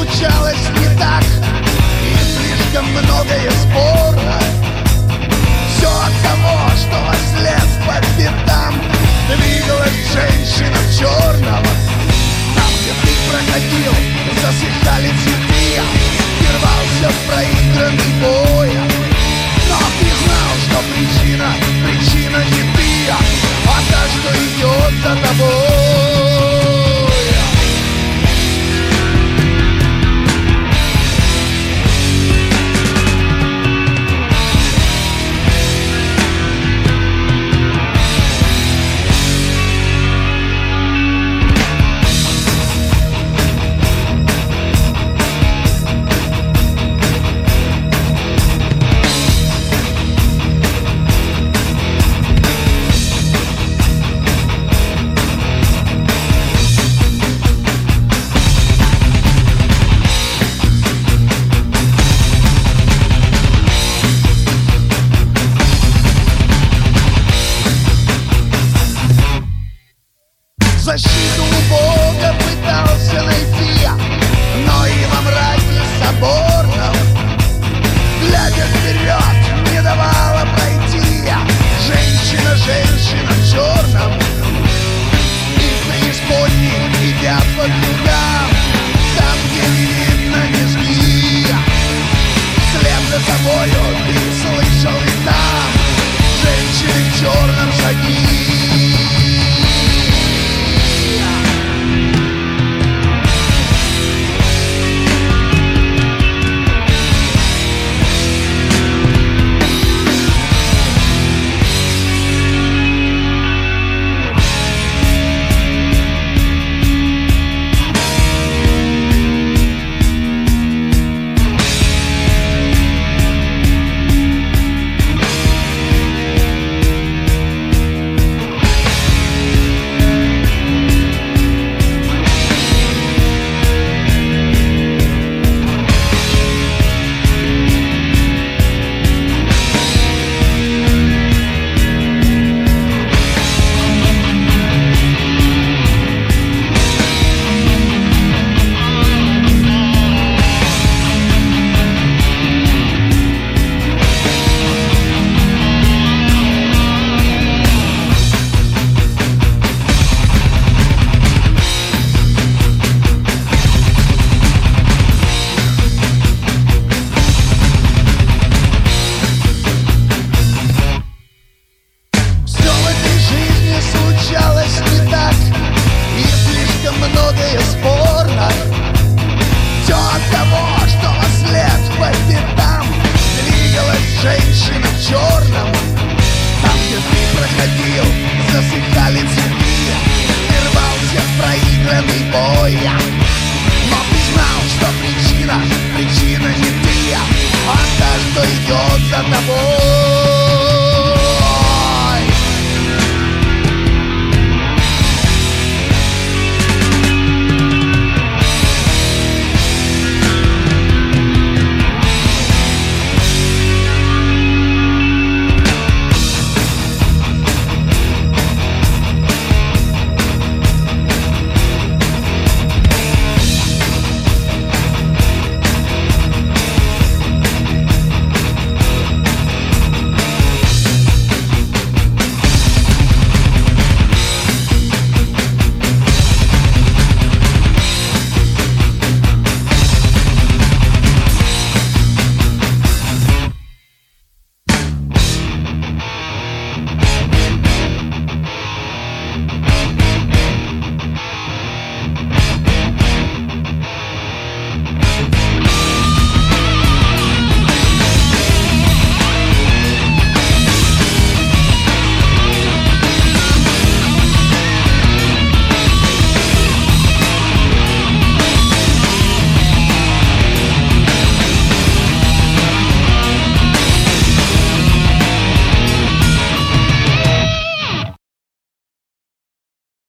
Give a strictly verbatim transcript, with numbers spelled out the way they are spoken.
случалось не так, и слишком многое спорно. Все от того, что вслед по пятам двигалась женщина в черном. Там, где ты проходил, засыхали цветы, ты рвался в проигранный бой. Но ты знал, что причина, причина не ты, а та, что идет за тобой. Защиту у Бога пытался найти, но и во мраке соборном, глядя вперед, не давала пройти женщина, женщина в черном. И преисподней идя по кругам, там, где не видно низги, вслед за собою ты слышал и там женщины в черном шаги. Многое спорно. Все от того, что вслед по пятам двигалась женщина в черном. Там, где ты проходил, засыхали цветы, ты рвался в проигранный бой. Но ты знал, что причина, причина не ты, а та, что идет за тобой.